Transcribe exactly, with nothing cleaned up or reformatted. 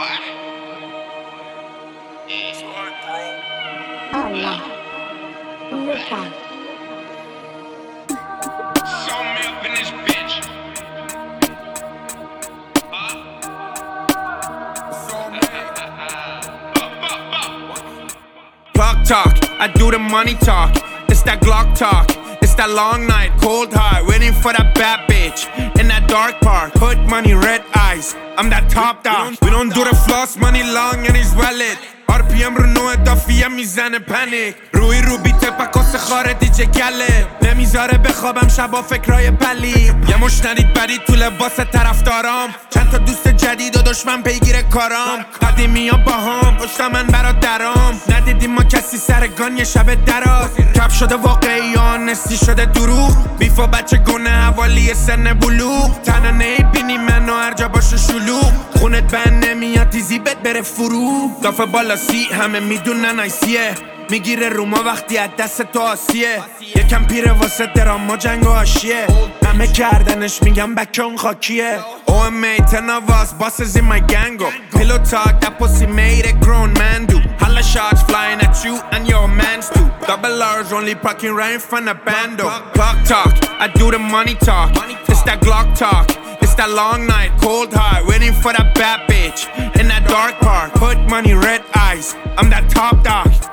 What? Yeah, it's hard, bro. Allah. Lupa. Show me up in this bitch. Huh? Plug talk, I do the money talk. It's that Glock talk. It's that long night, cold heart, waiting for that bad bitch in that dark park. Hood money, red eyes. I'm that top dog. We don't do the floss, money long and he's valid. آر پی ام رو نوع دافیه میزنه پنیک. روی رو بیته پکاس خاره دیجه گله. نمیذاره بخوابم شبا فکرای پلی. یه مش ندید برید تو لباس طرفدارام. چند تا دوست جدید و دشمن پیگیر کارام. قدیمی ها با هم پشت من برادرام. ندیدیم ما کسی سرگان یه شب دراز. کف شده واقعیان نستی شده دروغ. بیفا بچه گونه حوالی سن بلوغ. تنها نیبینی منو هر جا باشه شلوغ. خونت بند نمیاد تیزیبت بره فرو. دافه بالا سی همه میدونن ایسیه. میگیره روما وقتی از دست تو آسیه. یکم پیره واسه دراما جنگ و آشیه. همه کردنش میگم بکه اون خاکیه. او ام ای ten of us bosses in my gang go. Pillow talk that pussy made a grown man do. Holla shots flying at you and your mans too. Double R's only parking right in front of bando. Clock talk, I do the money talk. It's that Glock talk. It's that long night, cold heart, waiting for that bad bitch in that dark park. Hood money, red eyes. I'm that top dog.